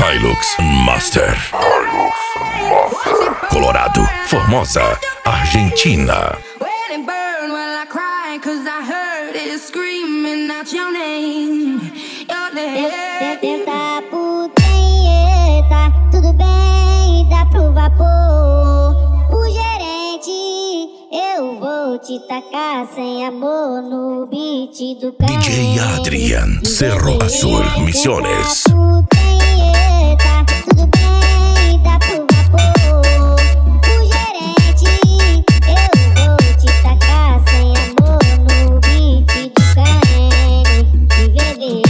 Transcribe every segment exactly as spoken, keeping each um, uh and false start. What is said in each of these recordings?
Hilux Master. Hilux Master. Colorado, Formosa, Argentina. Tenta putanheta, tudo bem, dá pro vapor. O gerente, eu vou te tacar sem amor no beat do carro. D J Adrian, Cerro Azul, Misiones. Putanheta, tudo bem, dá pro vapor. O gerente, eu vou te tacar sem amor no beat do carro. De bebê.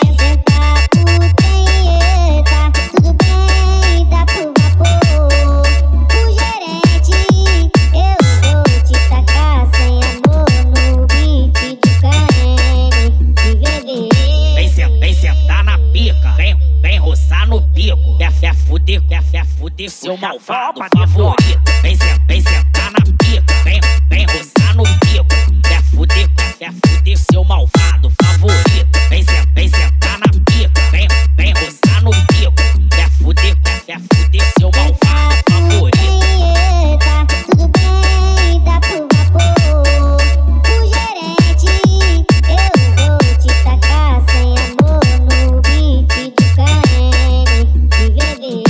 Fuder seu malvado favorito. Vem, vem sentar na pica. Vem, vem roçar no bico. Quer fuder, quer fuder seu malvado favorito. Vem, vem sentar na pica. Vem, vem roçar no bico. Quer fuder, quer fuder seu malvado favorito. Tudo bem, dá pro vapor. O gerente, eu vou te tacar sem amor no beat do carne. De bebê.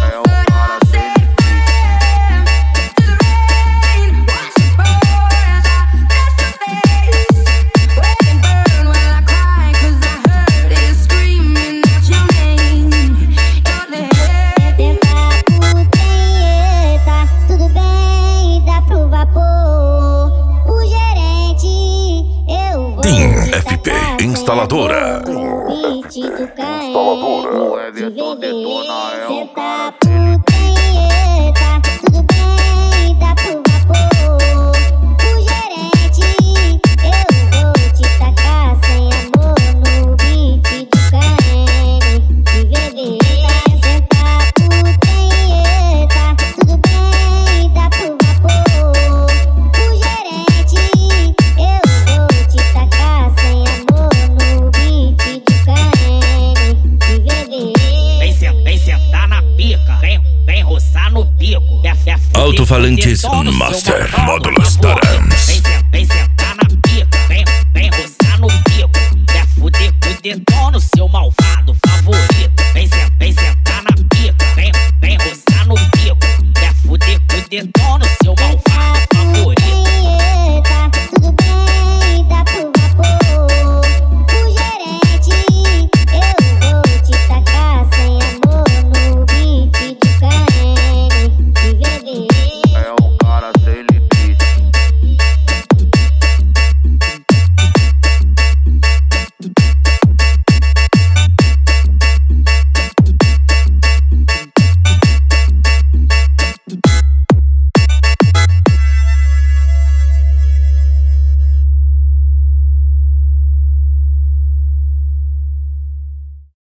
F P Instaladora. Instaladora. O Everton detona é o cara. Tudo bem, dá pro vapor. O gerente, eu vou te tacar sem amor no beat do carne. De bebê. Senta putanheta, tudo bem, dá pro vapor. O gerente, eu vou te tacar sem amor no beat do carne. De bebê. Vem, vem sentar na pica. Vem, vem roçar no bico. Alto-falantes Master, módulos Tarams.